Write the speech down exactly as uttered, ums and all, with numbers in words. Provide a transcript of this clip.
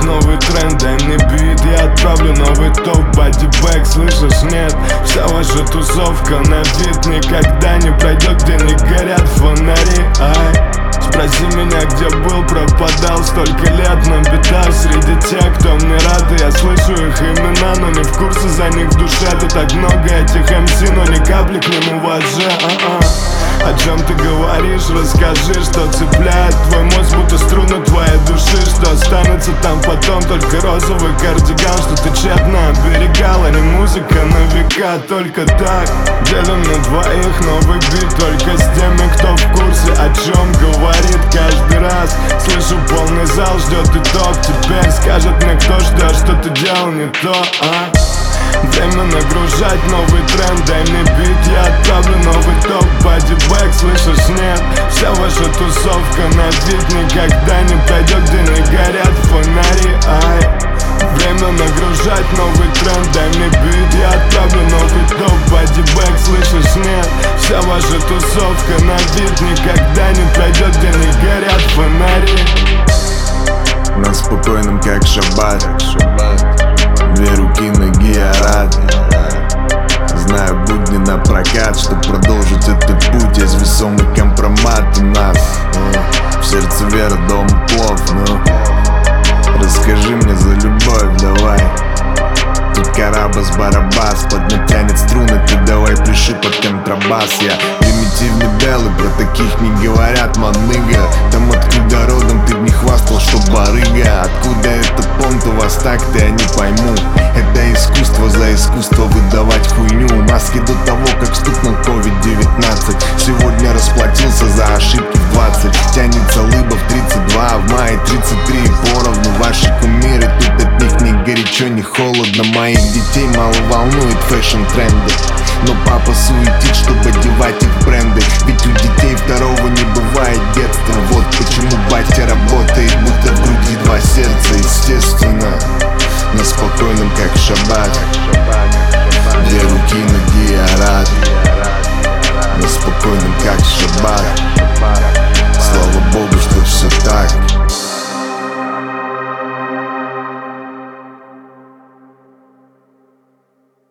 новый тренд, дай мне бит, я отправлю новый топ. Бодибэк, слышишь, нет, вся ваша тусовка на вид никогда не пройдет, где не горят фонари. Ай, спроси меня, где был, пропадал столько лет на битах среди тех, кто мне рад. И я слышу их имена, но не в курсе за них в душе. Тут так много этих эм си, но ни капли к ним уважа. А-а. О чем ты говоришь, расскажи, что цепляет твой мозг, будто струны твоей души. Что останется там потом, только розовый кардиган, что ты тщетно оберегал. А не музыка на века, только так делим на двоих новый бит, только с теми, кто в курсе, о чем говорит каждый раз. Слышу, полный зал ждет итог. Теперь скажет мне, кто ждет, что ты делал не то, а? Время нагружать новый тренд, дай мне бит, я отправлю новый топ. Бодибэк, слышишь, нет, вся ваша тусовка на вид никогда не пройдет, где не горят фонари. Ай, время нагружать новый тренд, дай мне бит, я отправлю новый топ. Бодибэк, слышишь, нет, вся ваша тусовка на вид никогда не пройдет, где не горят фонари. На спокойном, как шаббат, две руки, ноги, я рад. Знаю будни на прокат, чтоб продолжить этот путь. Есть весомый компромат у нас. В сердце вера, дома плов. Ну, расскажи мне за любовь, давай. Тут карабас, барабас, поднатянет струны, ты давай пиши под контрабас. Я примитивный белый, про таких не говорят, маныга. Там откуда родом ты не хвастал, что барыга. Откуда это понт у вас так-то, я не пойму. Это искусство за искусство выдавать хуйню. Маски до того, как стукнул ковид девятнадцать. Сегодня расплатился за ошибки в двадцать. Тянется лыба в тридцать два, а в мае тридцать три. Поровну ваши кумиры, тут от них ни горячо, ни холодно. Моих детей мало волнует фэшн-тренды, но папа суетит, чтобы одевать их в бренды. Ведь у детей второй